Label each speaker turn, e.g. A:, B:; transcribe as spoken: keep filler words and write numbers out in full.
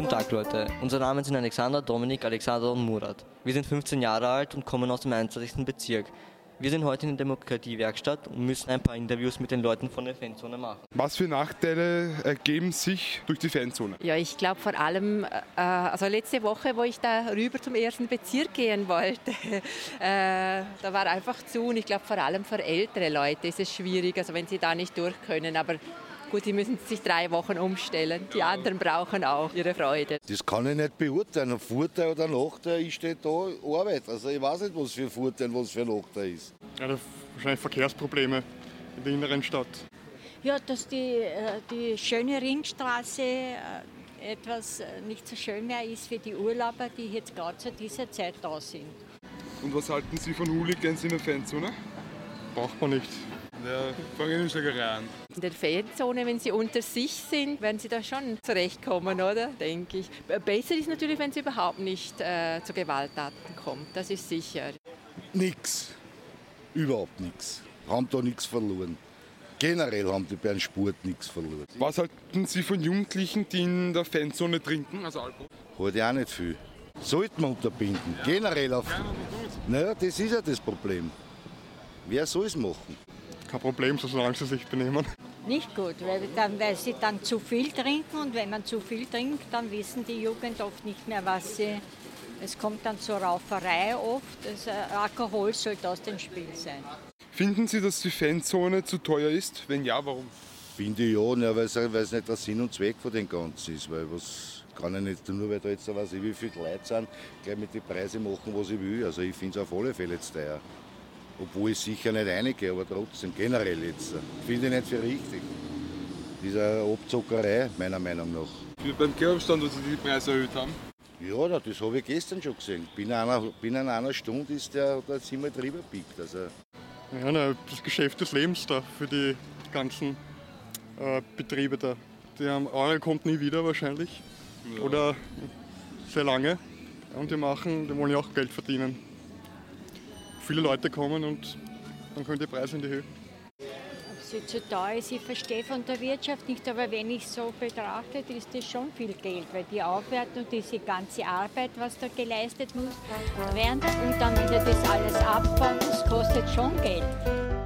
A: Tag, Leute. Unsere Namen sind Alexander, Dominik, Alexander und Murat. Wir sind fünfzehn Jahre alt und kommen aus dem einundzwanzigsten Bezirk. Wir sind heute in der Demokratiewerkstatt und müssen ein paar Interviews mit den Leuten von der Fanzone machen.
B: Was für Nachteile ergeben sich durch die Fanzone?
C: Ja, ich glaube vor allem, äh, also letzte Woche, wo ich da rüber zum ersten Bezirk gehen wollte, äh, da war einfach zu und ich glaube vor allem für ältere Leute ist es schwierig, also wenn sie da nicht durch können, aber gut, die müssen sich drei Wochen umstellen. Die anderen brauchen auch ihre Freude.
D: Das kann ich nicht beurteilen. Ein Vorteil oder Nachteil ist da Arbeit. Also ich weiß nicht, was für ein Vorteil und was für ein Nachteil ist.
B: Ja, da wahrscheinlich Verkehrsprobleme in der inneren Stadt.
E: Ja, dass die, die schöne Ringstraße etwas nicht so schön mehr ist für die Urlauber, die jetzt gerade zu dieser Zeit da sind.
B: Und was halten Sie von Hooligans in der Fanzone? Braucht man nicht. Ja, fangen in Schlägerei an.
C: In der Fanzone, wenn sie unter sich sind, werden sie da schon zurechtkommen, oder? Denke ich. Besser ist natürlich, wenn es überhaupt nicht äh, zu Gewalttaten kommt. Das ist sicher.
D: Nix. Überhaupt nichts. Haben da nichts verloren. Generell haben die beim Sport nichts verloren.
B: Was halten Sie von Jugendlichen, die in der Fanzone trinken, also Alkohol?
D: Halte ich auch nicht viel. Sollte man unterbinden. Ja. Generell auf. Naja, das ist ja das Problem. Wer soll es machen?
B: Kein Problem, solange sie sich benehmen.
E: Nicht gut, weil, dann, weil sie dann zu viel trinken und wenn man zu viel trinkt, dann wissen die Jugend oft nicht mehr, was sie... Es kommt dann zur Rauferei oft, also Alkohol sollte aus dem Spiel sein.
B: Finden Sie, dass die Fanzone zu teuer ist? Wenn ja, warum?
D: Finde ich ja, ne, weil es nicht der Sinn und Zweck von dem Ganzen ist. Weil was kann ich nicht, nur weil da jetzt weiß ich, wie viele Leute sind, gleich mit den Preisen machen, was ich will. Also ich finde es auf alle Fälle jetzt teuer. Obwohl ich sicher nicht einige, aber trotzdem generell jetzt. Finde ich nicht für richtig. Diese Abzockerei, meiner Meinung nach.
B: Wie beim Kehrabstand, wo Sie die Preise erhöht haben?
D: Ja, das habe ich gestern schon gesehen. Binnen einer, binnen einer Stunde ist der da ziemlich drüber gepickt. Also.
B: Ja, na, das Geschäft des Lebens da für die ganzen äh, Betriebe da. Die haben, einer kommt nie wieder wahrscheinlich. Ja. Oder sehr lange. Und die machen, die wollen ja auch Geld verdienen. Viele Leute kommen und dann kommen die Preise in die Höhe.
E: Ob es zu teuer ist, ich verstehe von der Wirtschaft nicht, aber wenn ich so betrachte, ist das schon viel Geld, weil die Aufwertung, diese ganze Arbeit, was da geleistet muss werden und dann wieder das alles abbauen, das kostet schon Geld.